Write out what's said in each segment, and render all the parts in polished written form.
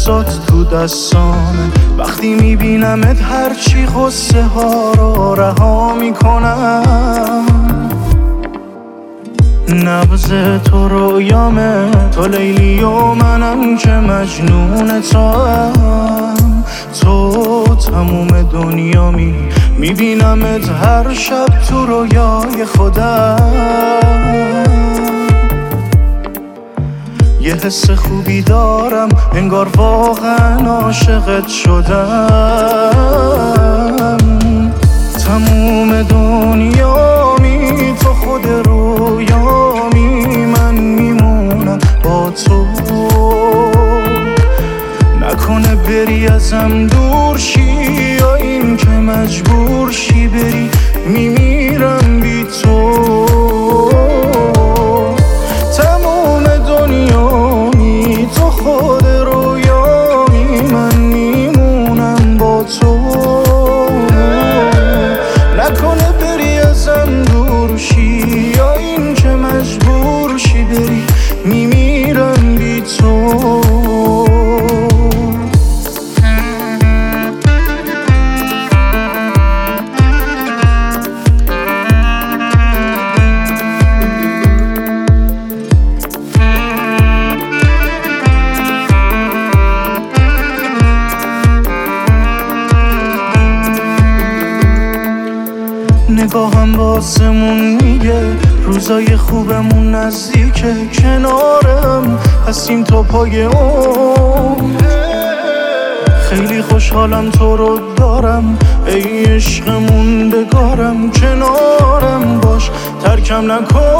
جلسات تو دستانه، وقتی میبینمت هرچی غصه ها رو رها میکنم. نبض تو رویامه، تو لیلی و منم که مجنون توام. تو تموم دنیامی، میبینمت هر شب تو رویای خودم. یه حس خوبی دارم، انگار واقعا عاشقت شدم. تموم دنیامی، تو خود رویامی، من میمونم با تو. نکنه بری ازم دور شی، یا این که مجبور شی بری، میمیرم بی تو. تموم دنیامی، تو خود رویامی، من میمونم با تو. نکنه بری ازم دور شی، یا این که مجبور شی بری، میمیرم بی تو. نگاهم با آسمون میگه روزای خوبمون نزدیکه، کنارم هستیم تا پای اون. خیلی خوشحالم تو رو دارم، ای عشق موندگارم. کنارم باش، ترکم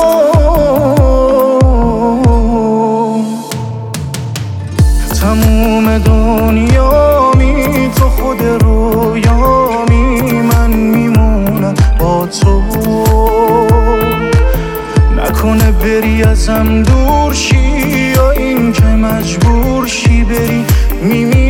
نکن. تموم دنیامی، تو خود رویامی، من میمونم با تو. نکنه بری ازم دور شی، یا این که مجبور شی بری، میمیرم